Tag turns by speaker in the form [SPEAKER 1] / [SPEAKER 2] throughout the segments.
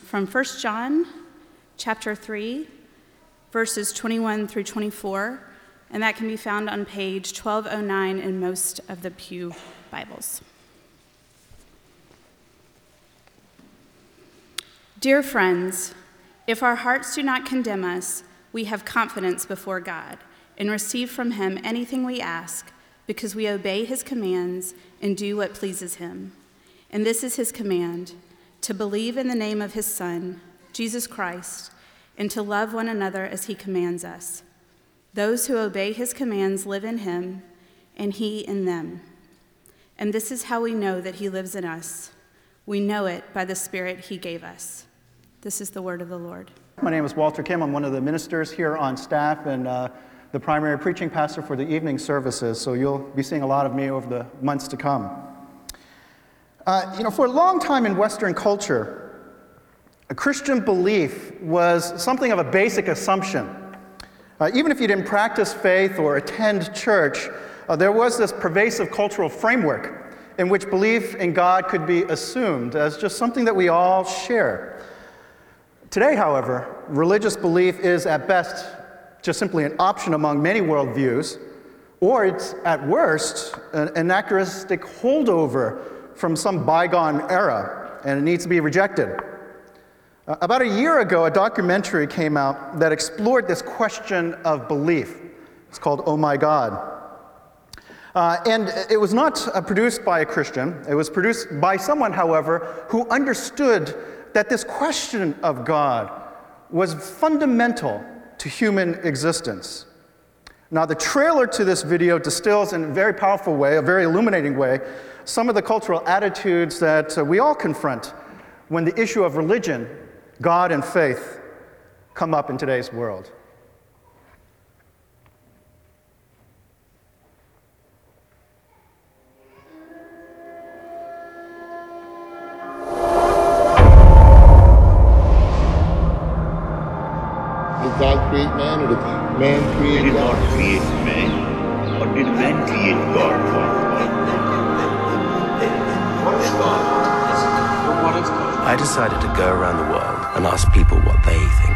[SPEAKER 1] from 1 John chapter 3, verses 21 through 24, and that can be found on page 1209 in most of the Pew Bibles. Dear friends, if our hearts do not condemn us, we have confidence before God and receive from him anything we ask, because we obey his commands and do what pleases him. And this is his command, to believe in the name of his Son, Jesus Christ, and to love one another as he commands us. Those who obey his commands live in him, and he in them. And this is how we know that he lives in us. We know it by the Spirit he gave us. This is the word of the Lord.
[SPEAKER 2] My name is Walter Kim. I'm one of the ministers here on staff and the primary preaching pastor for the evening services, so you'll be seeing a lot of me over the months to come. For a long time in Western culture, a Christian belief was something of a basic assumption. Even if you didn't practice faith or attend church, there was this pervasive cultural framework in which belief in God could be assumed as just something that we all share. Today, however, religious belief is at best just simply an option among many worldviews, or it's at worst an anachronistic holdover from some bygone era, and it needs to be rejected. About a year ago, a documentary came out that explored this question of belief. It's called Oh My God. And it was not produced by a Christian. It was produced by someone, however, who understood that this question of God was fundamental to human existence. Now, the trailer to this video distills in a very powerful way, a very illuminating way, some of the cultural attitudes that we all confront when the issue of religion, God, and faith come up in today's world.
[SPEAKER 3] Did God create man, or did man create
[SPEAKER 4] did
[SPEAKER 3] God?
[SPEAKER 4] not create man, or did man create God?
[SPEAKER 3] What is God?
[SPEAKER 4] What is God?
[SPEAKER 5] I decided to go around the world and ask people what they think.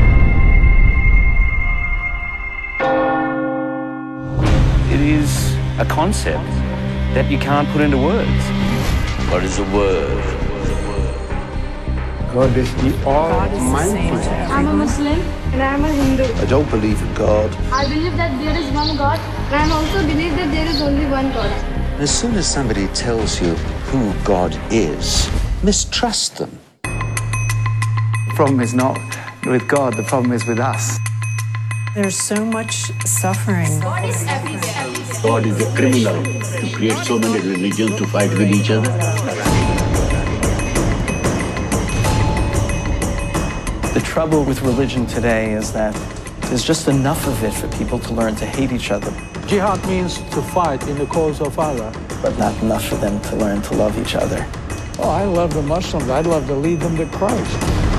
[SPEAKER 6] It is a concept that you can't put into words.
[SPEAKER 4] What is a word?
[SPEAKER 3] God is the Almighty.
[SPEAKER 7] I'm a Muslim and I'm a Hindu.
[SPEAKER 5] I don't believe in God.
[SPEAKER 7] I believe that there is one God, and I also believe that there is only one God.
[SPEAKER 8] As soon as somebody tells you who God is, mistrust them.
[SPEAKER 9] The problem is not with God, the problem is with us.
[SPEAKER 10] There's so much suffering.
[SPEAKER 7] God is everywhere.
[SPEAKER 4] God is a criminal to create so many religions to fight with each other.
[SPEAKER 9] The trouble with religion today is that there's just enough of it for people to learn to hate each other.
[SPEAKER 11] Jihad means to fight in the cause of Allah.
[SPEAKER 9] But not enough for them to learn to love each other.
[SPEAKER 11] Oh, I love the Muslims. I'd love to lead them to Christ.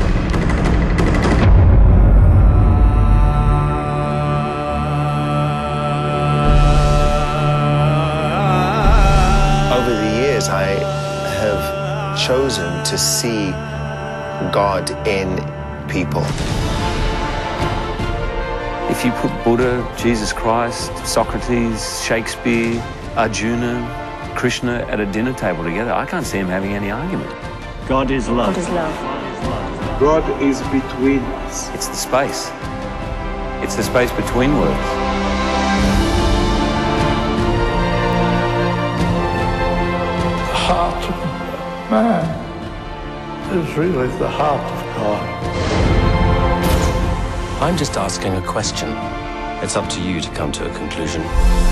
[SPEAKER 12] Over the years, I have chosen to see God in people.
[SPEAKER 6] If you put Buddha, Jesus Christ, Socrates, Shakespeare, Arjuna, Krishna at a dinner table together, I can't see them having any argument.
[SPEAKER 4] God is love.
[SPEAKER 10] God is love.
[SPEAKER 3] God is between us.
[SPEAKER 6] It's the space. It's the space between words.
[SPEAKER 3] The heart of man is really the heart of God.
[SPEAKER 5] I'm just asking a question. It's up to you to come to a conclusion.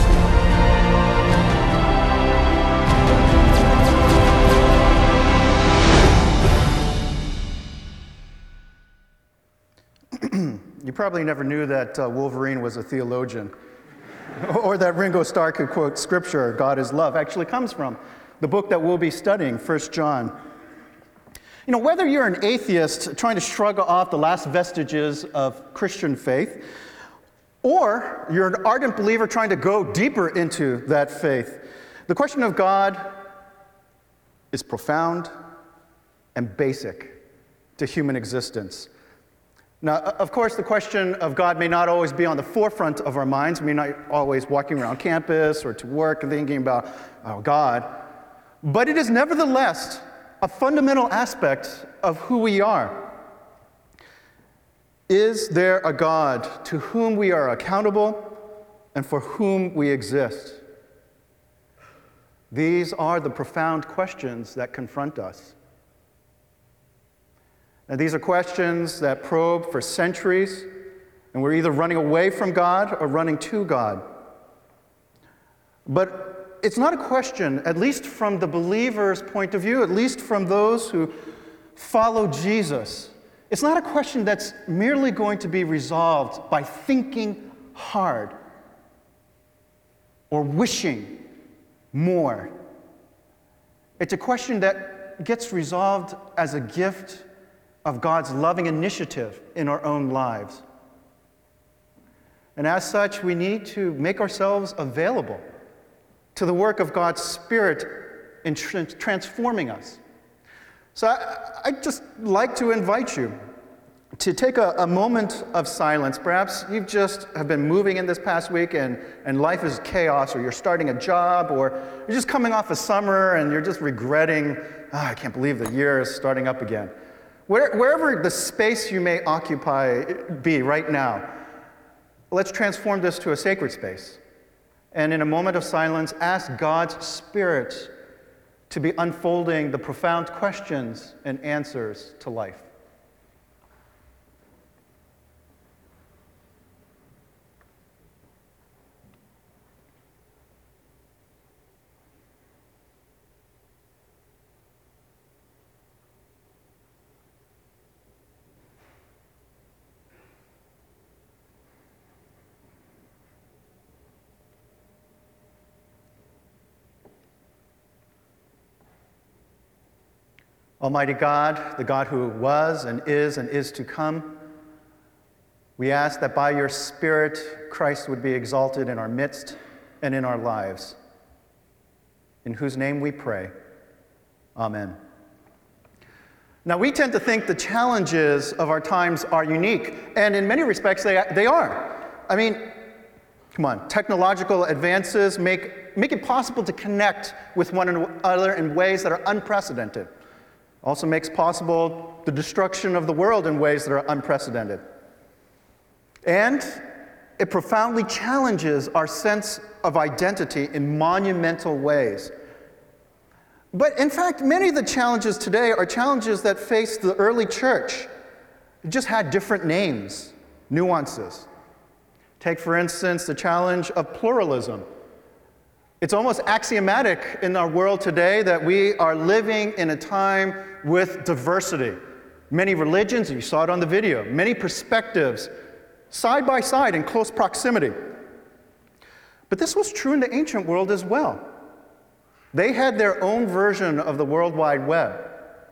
[SPEAKER 2] You probably never knew that Wolverine was a theologian, or that Ringo Starr could quote scripture, God is love, actually comes from the book that we'll be studying, 1 John. You know, whether you're an atheist trying to shrug off the last vestiges of Christian faith, or you're an ardent believer trying to go deeper into that faith, the question of God is profound and basic to human existence. Now, of course, the question of God may not always be on the forefront of our minds. We may not always walking around campus or to work and thinking about, oh, God. But it is nevertheless a fundamental aspect of who we are. Is there a God to whom we are accountable and for whom we exist? These are the profound questions that confront us. Now, these are questions that probe for centuries, and we're either running away from God or running to God. But it's not a question, at least from the believer's point of view, at least from those who follow Jesus. It's not a question that's merely going to be resolved by thinking hard or wishing more. It's a question that gets resolved as a gift of God's loving initiative in our own lives. And as such, we need to make ourselves available to the work of God's Spirit in transforming us. So I'd just like to invite you to take a moment of silence. Perhaps you've just have been moving in this past week and life is chaos, or you're starting a job, or you're just coming off of summer and you're just regretting, I can't believe the year is starting up again. Wherever the space you may occupy be right now, let's transform this to a sacred space. And in a moment of silence, ask God's Spirit to be unfolding the profound questions and answers to life. Almighty God, the God who was and is to come, we ask that by your Spirit, Christ would be exalted in our midst and in our lives. In whose name we pray. Amen. Now, we tend to think the challenges of our times are unique, and in many respects they are. I mean, come on, technological advances make it possible to connect with one another in ways that are unprecedented. Also makes possible the destruction of the world in ways that are unprecedented. And it profoundly challenges our sense of identity in monumental ways. But in fact, many of the challenges today are challenges that faced the early church. It just had different names, nuances. Take, for instance, the challenge of pluralism. It's almost axiomatic in our world today that we are living in a time with diversity. Many religions, you saw it on the video, many perspectives, side by side in close proximity. But this was true in the ancient world as well. They had their own version of the World Wide Web.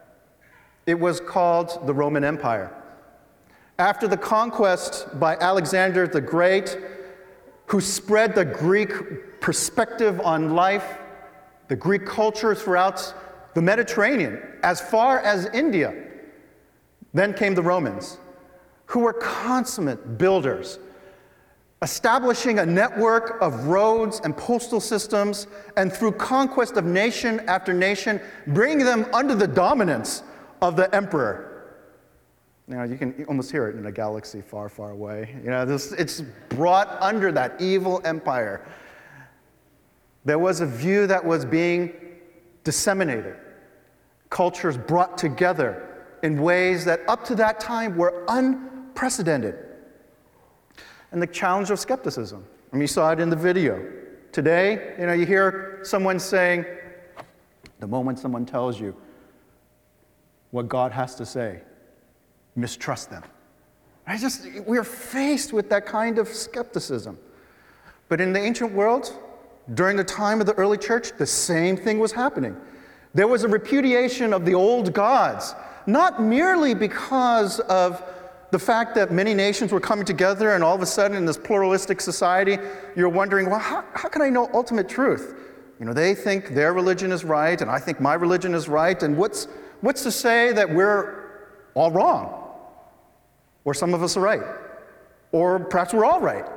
[SPEAKER 2] It was called the Roman Empire. After the conquest by Alexander the Great, who spread the Greek perspective on life, the Greek culture throughout the Mediterranean, as far as India. Then came the Romans, who were consummate builders, establishing a network of roads and postal systems, and through conquest of nation after nation, bringing them under the dominance of the emperor. Now, you can almost hear it in a galaxy far, far away. It's brought under that evil empire. There was a view that was being disseminated. Cultures brought together in ways that up to that time were unprecedented. And the challenge of skepticism. You saw it in the video. Today, you hear someone saying, the moment someone tells you what God has to say, mistrust them. We're faced with that kind of skepticism. But in the ancient world, during the time of the early church, the same thing was happening. There was a repudiation of the old gods, not merely because of the fact that many nations were coming together and all of a sudden in this pluralistic society, you're wondering, well, how can I know ultimate truth? They think their religion is right and I think my religion is right, and what's to say that we're all wrong. Or some of us are right. Or perhaps we're all right.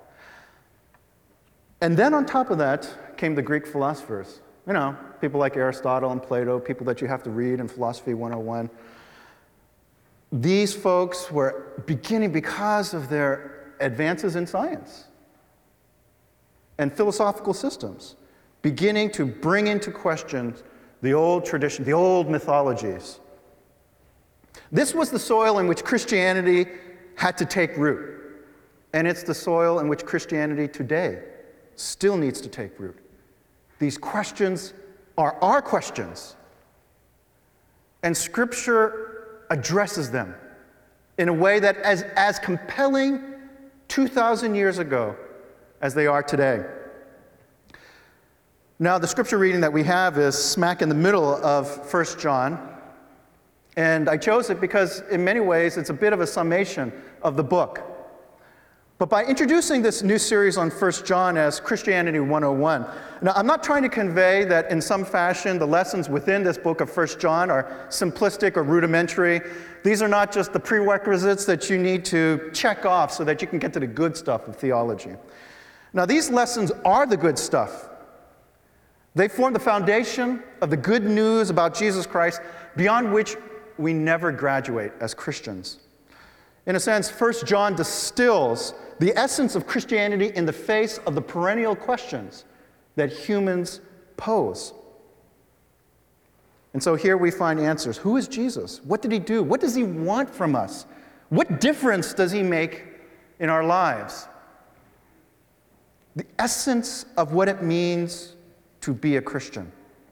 [SPEAKER 2] And then on top of that came the Greek philosophers. You know, people like Aristotle and Plato, people that you have to read in Philosophy 101. These folks were beginning, because of their advances in science and philosophical systems, beginning to bring into question the old tradition, the old mythologies. This was the soil in which Christianity had to take root. And it's the soil in which Christianity today still needs to take root. These questions are our questions. And Scripture addresses them in a way that is as compelling 2,000 years ago as they are today. Now, the Scripture reading that we have is smack in the middle of 1 John. And I chose it because, in many ways, it's a bit of a summation of the book. But by introducing this new series on 1 John as Christianity 101, now I'm not trying to convey that in some fashion the lessons within this book of 1 John are simplistic or rudimentary. These are not just the prerequisites that you need to check off so that you can get to the good stuff of theology. Now, these lessons are the good stuff. They form the foundation of the good news about Jesus Christ, beyond which we never graduate as Christians. In a sense, 1 John distills the essence of Christianity in the face of the perennial questions that humans pose. And so here we find answers. Who is Jesus? What did he do? What does he want from us? What difference does he make in our lives? The essence of what it means to be a Christian.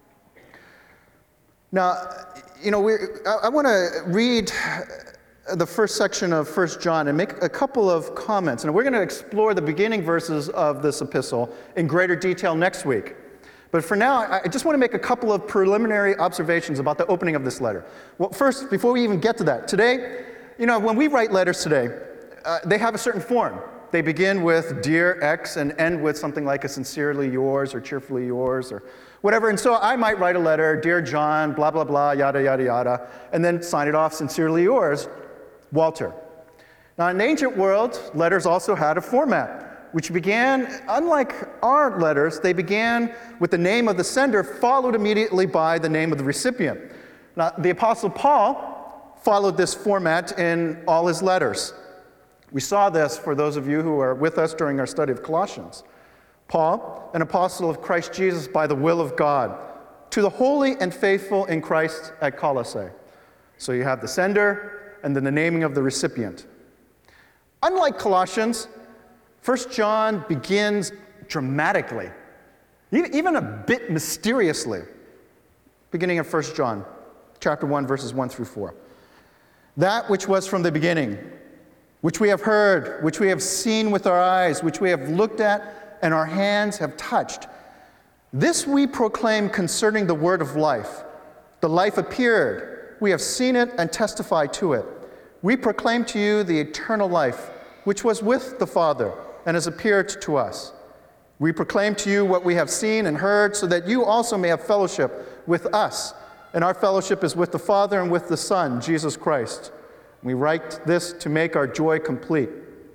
[SPEAKER 2] Now, you know, I want to read the first section of 1 John and make a couple of comments. And we're going to explore the beginning verses of this epistle in greater detail next week. But for now, I just want to make a couple of preliminary observations about the opening of this letter. Well, first, before we even get to that, today, you know, when we write letters today, they have a certain form. They begin with Dear X and end with something like a sincerely yours or cheerfully yours or whatever. And so I might write a letter, Dear John, blah, blah, blah, yada, yada, yada, and then sign it off, sincerely yours, Walter. Now, in the ancient world, letters also had a format, which began, unlike our letters, they began with the name of the sender, followed immediately by the name of the recipient. Now, the Apostle Paul followed this format in all his letters. We saw this for those of you who are with us during our study of Colossians. Paul, an apostle of Christ Jesus by the will of God, to the holy and faithful in Christ at Colossae. So you have the sender and then the naming of the recipient. Unlike Colossians, 1 John begins dramatically, even a bit mysteriously. Beginning of 1 John, chapter 1, verses 1 through 4. That which was from the beginning, which we have heard, which we have seen with our eyes, which we have looked at, and our hands have touched. This we proclaim concerning the word of life. The life appeared. We have seen it and testify to it. We proclaim to you the eternal life, which was with the Father and has appeared to us. We proclaim to you what we have seen and heard, so that you also may have fellowship with us. And our fellowship is with the Father and with the Son, Jesus Christ. We write this to make our joy complete.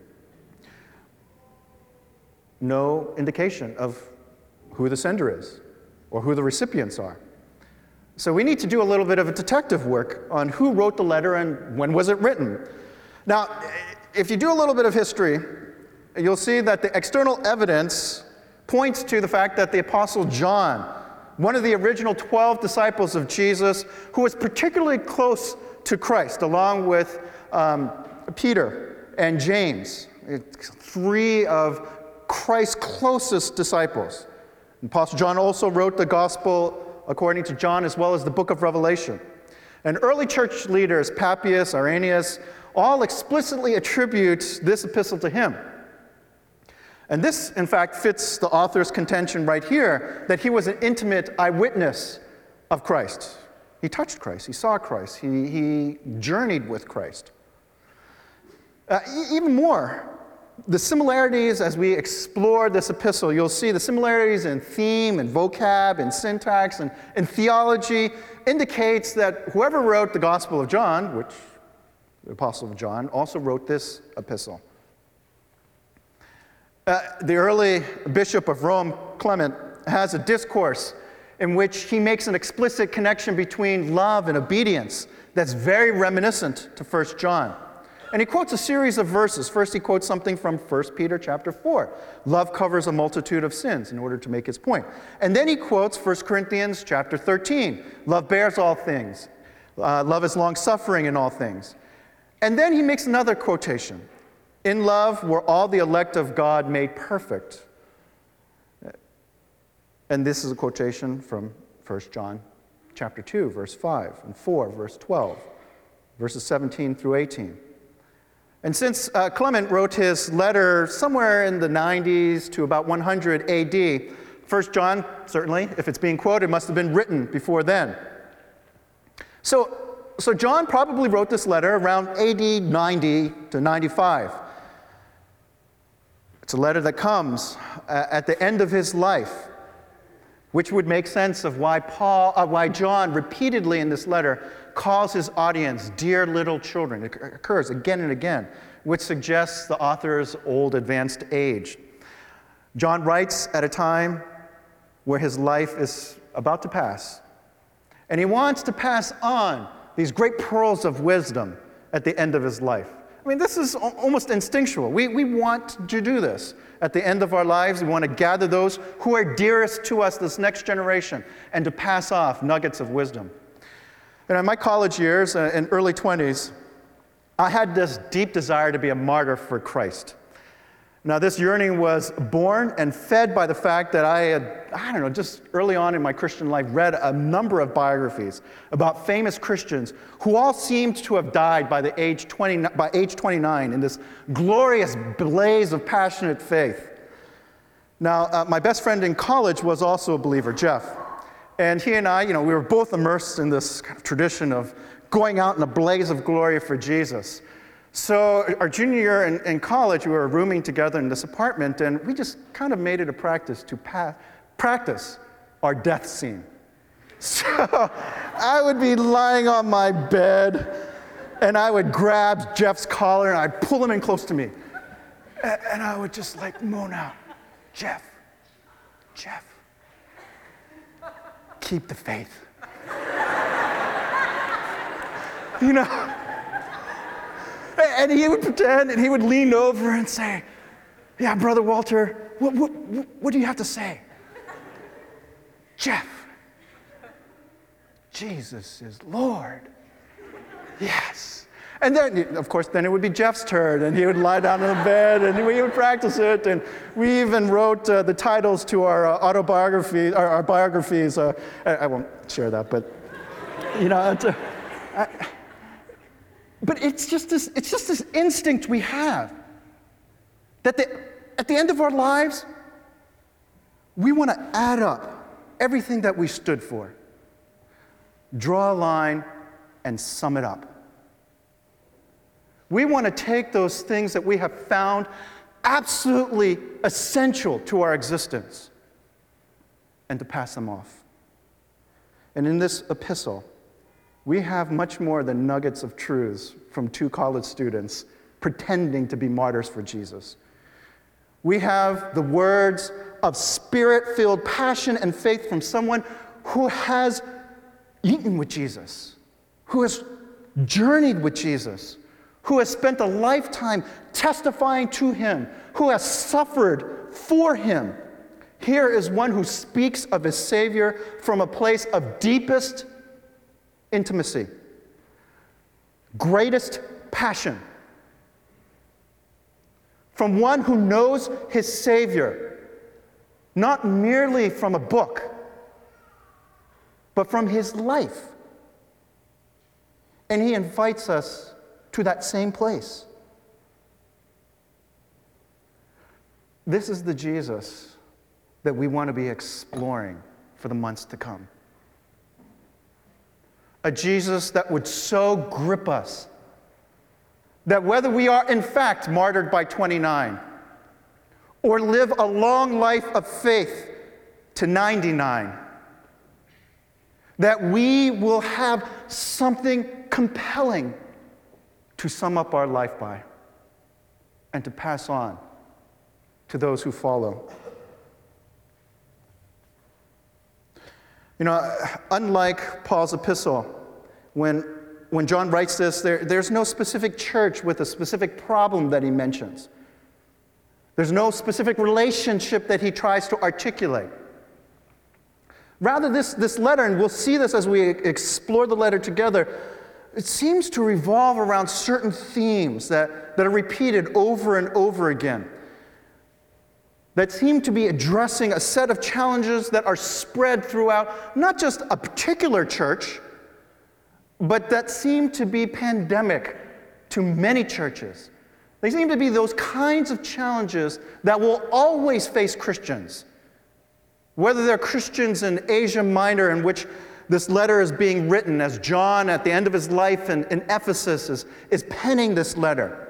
[SPEAKER 2] No indication of who the sender is or who the recipients are. So we need to do a little bit of a detective work on who wrote the letter and when was it written. Now, if you do a little bit of history, you'll see that the external evidence points to the fact that the Apostle John, one of the original 12 disciples of Jesus, who was particularly close to Christ, along with Peter and James, three of Christ's closest disciples. Apostle John also wrote the gospel according to John, as well as the book of Revelation. And early church leaders, Papias, Irenaeus, all explicitly attribute this epistle to him. And this, in fact, fits the author's contention right here, that he was an intimate eyewitness of Christ. He touched Christ, he saw Christ, he journeyed with Christ. Even more, the similarities as we explore this epistle, you'll see the similarities in theme and vocab and syntax and theology indicates that whoever wrote the Gospel of John, which the Apostle John, also wrote this epistle. The early bishop of Rome, Clement, has a discourse in which he makes an explicit connection between love and obedience that's very reminiscent to 1 John. And he quotes a series of verses. First, he quotes something from 1 Peter chapter 4. Love covers a multitude of sins, in order to make his point. And then he quotes 1 Corinthians chapter 13. Love bears all things. Love is long-suffering in all things. And then he makes another quotation. In love were all the elect of God made perfect. And this is a quotation from 1 John chapter 2, verse 5, and 4, verse 12, verses 17 through 18. And since Clement wrote his letter somewhere in the 90s to about 100 AD, 1 John, certainly, if it's being quoted, must have been written before then. So John probably wrote this letter around AD 90 to 95. It's a letter that comes at the end of his life, which would make sense of why John repeatedly in this letter calls his audience dear little children. It occurs again and again, which suggests the author's old advanced age. John writes at a time where his life is about to pass, and he wants to pass on these great pearls of wisdom at the end of his life. I mean, this is almost instinctual. We want to do this. At the end of our lives, we want to gather those who are dearest to us, this next generation, and to pass off nuggets of wisdom. And in my college years, in early 20s, I had this deep desire to be a martyr for Christ. Now, this yearning was born and fed by the fact that I had, just early on in my Christian life, read a number of biographies about famous Christians who all seemed to have died by age 29 in this glorious blaze of passionate faith. Now, my best friend in college was also a believer, Jeff. And he and I, we were both immersed in this kind of tradition of going out in a blaze of glory for Jesus. So our junior year in college, we were rooming together in this apartment, and we just kind of made it a practice to practice our death scene. So I would be lying on my bed, and I would grab Jeff's collar, and I'd pull him in close to me. And I would just moan out, Jeff, keep the faith. And he would pretend, and he would lean over and say, yeah, Brother Walter, what do you have to say? Jeff, Jesus is Lord. Yes. And then, of course, then it would be Jeff's turn, and he would lie down in the bed, and we would practice it, and we even wrote the titles to our autobiographies, our biographies. I won't share that, but, but it's just this instinct we have that at the end of our lives, we want to add up everything that we stood for, draw a line, and sum it up. We want to take those things that we have found absolutely essential to our existence and to pass them off. And in this epistle, we have much more than nuggets of truths from two college students pretending to be martyrs for Jesus. We have the words of spirit-filled passion and faith from someone who has eaten with Jesus, who has journeyed with Jesus, who has spent a lifetime testifying to him, who has suffered for him. Here is one who speaks of his Savior from a place of deepest intimacy, greatest passion, from one who knows his Savior, not merely from a book, but from his life. And he invites us to that same place. This is the Jesus that we want to be exploring for the months to come. A Jesus that would so grip us that whether we are in fact martyred by 29 or live a long life of faith to 99, that we will have something compelling to sum up our life by and to pass on to those who follow. You know, unlike Paul's epistle, when John writes this, there's no specific church with a specific problem that he mentions. There's no specific relationship that he tries to articulate. Rather, this letter, and we'll see this as we explore the letter together, it seems to revolve around certain themes that are repeated over and over again, that seem to be addressing a set of challenges that are spread throughout not just a particular church, but that seem to be pandemic to many churches. They seem to be those kinds of challenges that will always face Christians. Whether they're Christians in Asia Minor, in which this letter is being written as John at the end of his life in Ephesus is penning this letter,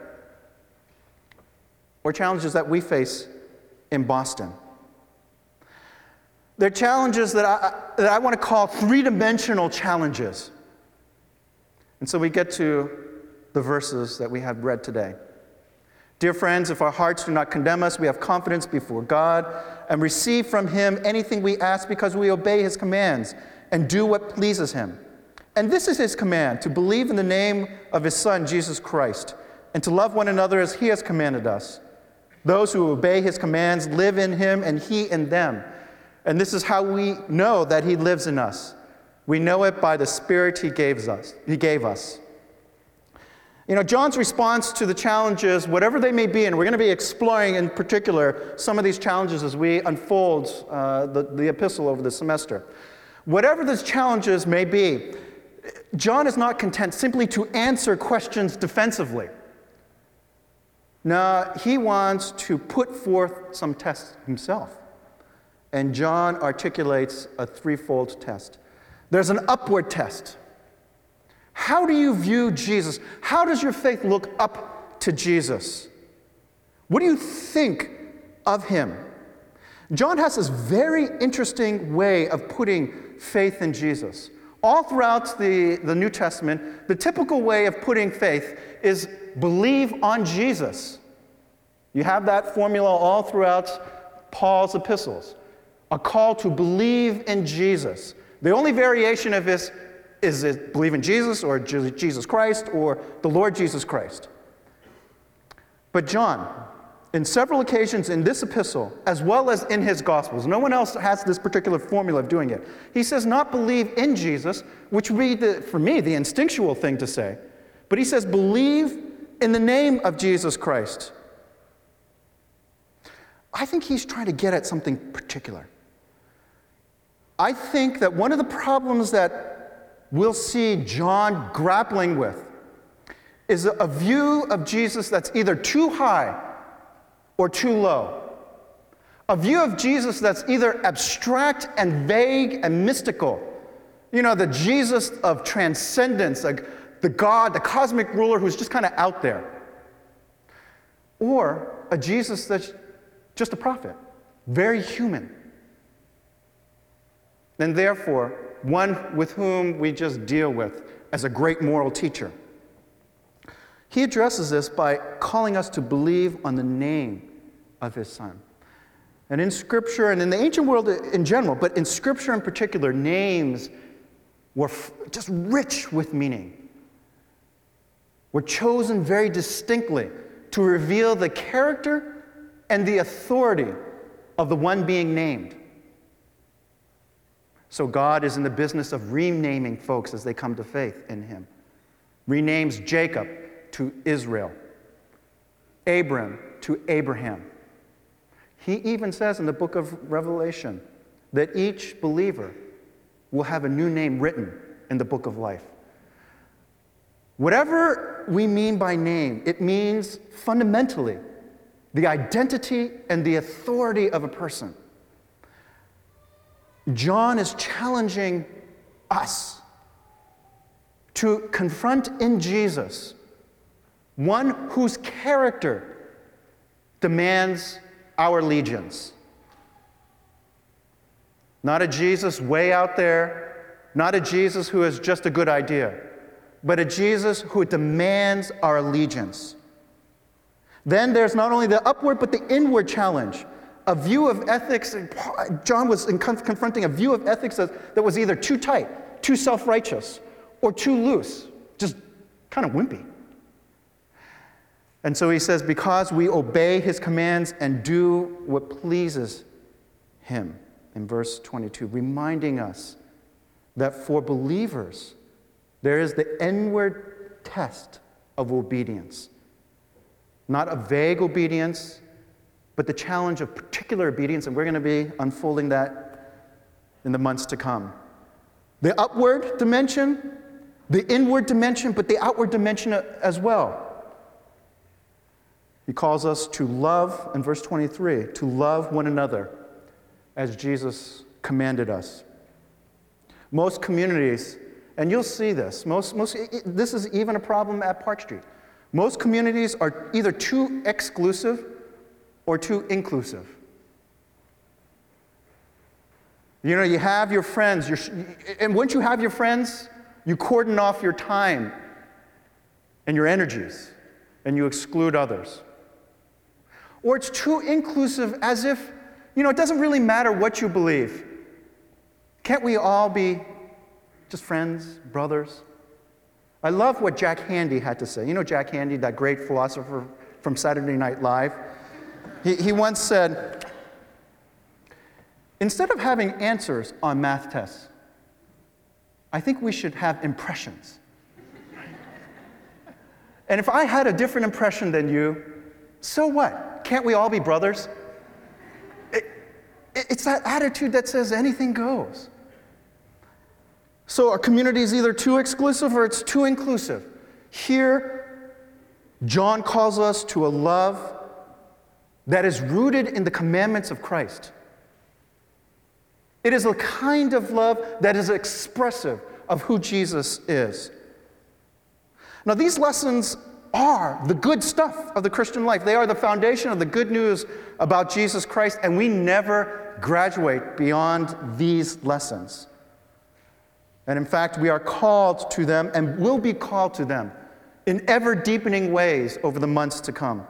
[SPEAKER 2] or challenges that we face in Boston. They're challenges that I want to call three-dimensional challenges. And so we get to the verses that we have read today. Dear friends, if our hearts do not condemn us, we have confidence before God and receive from him anything we ask because we obey his commands and do what pleases him. And this is his command, to believe in the name of his Son, Jesus Christ, and to love one another as he has commanded us. Those who obey his commands live in him and he in them. And this is how we know that he lives in us. We know it by the Spirit he gave us. You know, John's response to the challenges, whatever they may be, and we're going to be exploring in particular some of these challenges as we unfold the epistle over the semester. Whatever these challenges may be, John is not content simply to answer questions defensively. No, he wants to put forth some tests himself. And John articulates a threefold test. There's an upward test. How do you view Jesus? How does your faith look up to Jesus? What do you think of him? John has this very interesting way of putting faith in Jesus. All throughout the New Testament, the typical way of putting faith is believe on Jesus. You have that formula all throughout Paul's epistles. A call to believe in Jesus. The only variation of this is it believe in Jesus or Jesus Christ or the Lord Jesus Christ. But John, in several occasions in this epistle, as well as in his Gospels, no one else has this particular formula of doing it. He says not believe in Jesus, which would be, for me, the instinctual thing to say. But he says believe in the name of Jesus Christ. I think he's trying to get at something particular. I think that one of the problems that we'll see John grappling with is a view of Jesus that's either too high or too low. A view of Jesus that's either abstract and vague and mystical. You know, the Jesus of transcendence, like the God, the cosmic ruler who's just kind of out there. Or a Jesus that's just a prophet, very human. And therefore, one with whom we just deal with as a great moral teacher. He addresses this by calling us to believe on the name of his Son. And in Scripture, and in the ancient world in general, but in Scripture in particular, names were just rich with meaning. Were chosen very distinctly to reveal the character and the authority of the one being named. So God is in the business of renaming folks as they come to faith in him. Renames Jacob to Israel, Abram to Abraham. He even says in the book of Revelation that each believer will have a new name written in the book of life. Whatever we mean by name, it means fundamentally the identity and the authority of a person. John is challenging us to confront in Jesus one whose character demands our allegiance. Not a Jesus way out there, not a Jesus who is just a good idea, but a Jesus who demands our allegiance. Then there's not only the upward, but the inward challenge. A view of ethics, John was confronting a view of ethics that was either too tight, too self-righteous, or too loose, just kind of wimpy. And so he says, because we obey his commands and do what pleases him, in verse 22, reminding us that for believers, there is the inward test of obedience. Not a vague obedience, but the challenge of particular obedience, and we're going to be unfolding that in the months to come. The upward dimension, the inward dimension, but the outward dimension as well. He calls us to love, in verse 23, to love one another as Jesus commanded us. Most communities, and you'll see this, this is even a problem at Park Street. Most communities are either too exclusive or too inclusive. You know, you have your friends, and once you have your friends, you cordon off your time and your energies, and you exclude others. Or it's too inclusive, as if, you know, it doesn't really matter what you believe. Can't we all be just friends, brothers? I love what Jack Handey had to say. You know Jack Handey, that great philosopher from Saturday Night Live? He once said, instead of having answers on math tests, I think we should have impressions. And if I had a different impression than you, so what? Can't we all be brothers? It's that attitude that says anything goes. So our community is either too exclusive or it's too inclusive. Here, John calls us to a love that is rooted in the commandments of Christ. It is a kind of love that is expressive of who Jesus is. Now, these lessons are the good stuff of the Christian life. They are the foundation of the good news about Jesus Christ, and we never graduate beyond these lessons. And in fact, we are called to them and will be called to them in ever-deepening ways over the months to come.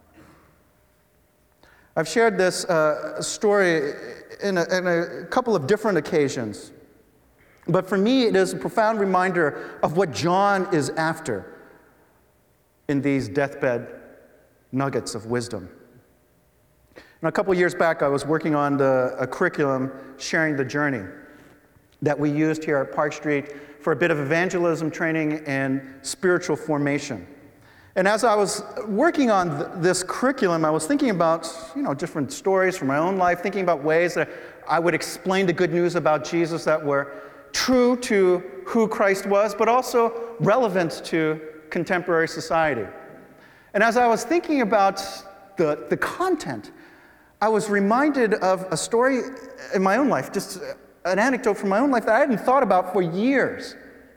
[SPEAKER 2] I've shared this story in a couple of different occasions, but for me, it is a profound reminder of what John is after in these deathbed nuggets of wisdom. And a couple years back, I was working on a curriculum, Sharing the Journey, that we used here at Park Street for a bit of evangelism training and spiritual formation. And as I was working on this curriculum, I was thinking about, different stories from my own life, thinking about ways that I would explain the good news about Jesus that were true to who Christ was, but also relevant to contemporary society. And as I was thinking about the content, I was reminded of a story in my own life, just an anecdote from my own life that I hadn't thought about for years.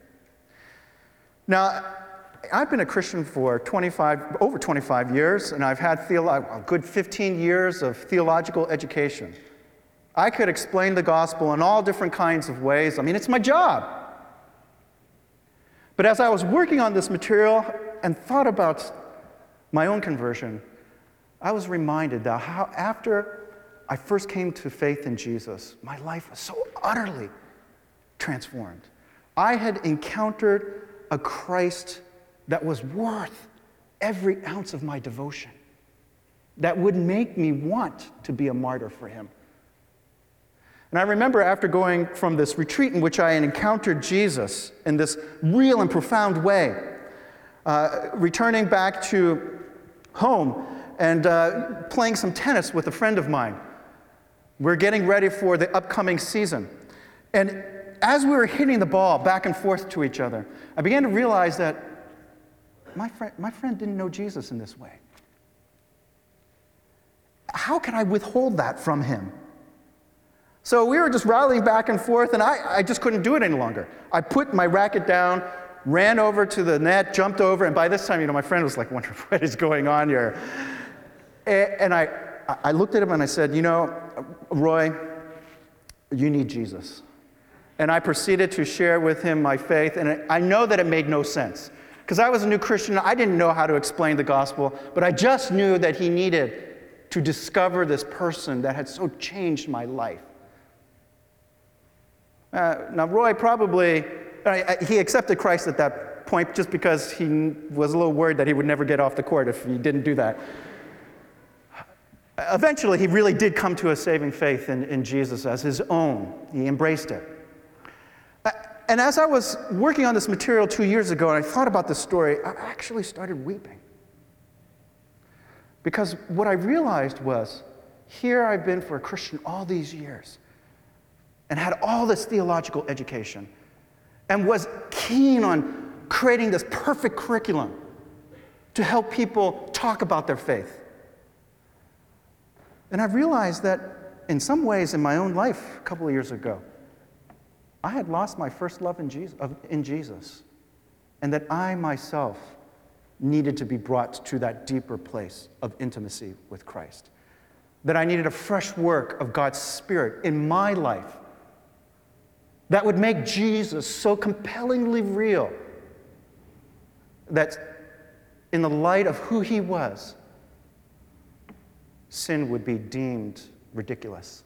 [SPEAKER 2] Now, I've been a Christian for over 25 years, and I've had a good 15 years of theological education. I could explain the gospel in all different kinds of ways. I mean, it's my job. But as I was working on this material and thought about my own conversion, I was reminded that how after I first came to faith in Jesus, my life was so utterly transformed. I had encountered a Christ that was worth every ounce of my devotion, that would make me want to be a martyr for him. And I remember after going from this retreat in which I had encountered Jesus in this real and profound way, returning back to home and playing some tennis with a friend of mine. We're getting ready for the upcoming season. And as we were hitting the ball back and forth to each other, I began to realize that my friend didn't know Jesus in this way. How could I withhold that from him? So we were just rallying back and forth, and I just couldn't do it any longer. I put my racket down, ran over to the net, jumped over, and by this time, my friend was like wondering, what is going on here? And I looked at him and I said, Roy, you need Jesus. And I proceeded to share with him my faith, and I know that it made no sense. Because I was a new Christian, I didn't know how to explain the gospel, but I just knew that he needed to discover this person that had so changed my life. Now, Roy probably, he accepted Christ at that point just because he was a little worried that he would never get off the court if he didn't do that. Eventually, he really did come to a saving faith in Jesus as his own. He embraced it. And as I was working on this material 2 years ago and I thought about this story, I actually started weeping. Because what I realized was, here I've been for a Christian all these years and had all this theological education and was keen on creating this perfect curriculum to help people talk about their faith. And I realized that in some ways in my own life a couple of years ago, I had lost my first love in Jesus, and that I myself needed to be brought to that deeper place of intimacy with Christ. That I needed a fresh work of God's Spirit in my life that would make Jesus so compellingly real that in the light of who he was, sin would be deemed ridiculous.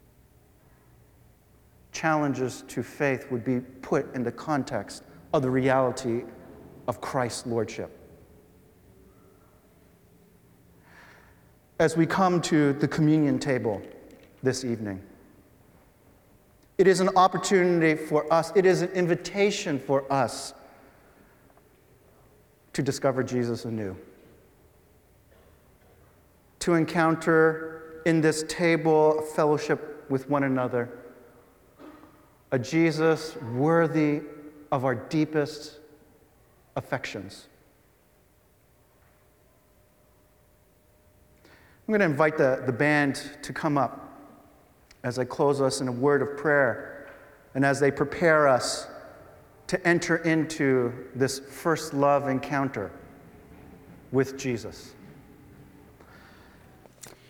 [SPEAKER 2] Challenges to faith would be put in the context of the reality of Christ's lordship. As we come to the communion table this evening, it is an opportunity for us, it is an invitation for us to discover Jesus anew. To encounter in this table a fellowship with one another, a Jesus worthy of our deepest affections. I'm going to invite the band to come up as I close us in a word of prayer and as they prepare us to enter into this first love encounter with Jesus.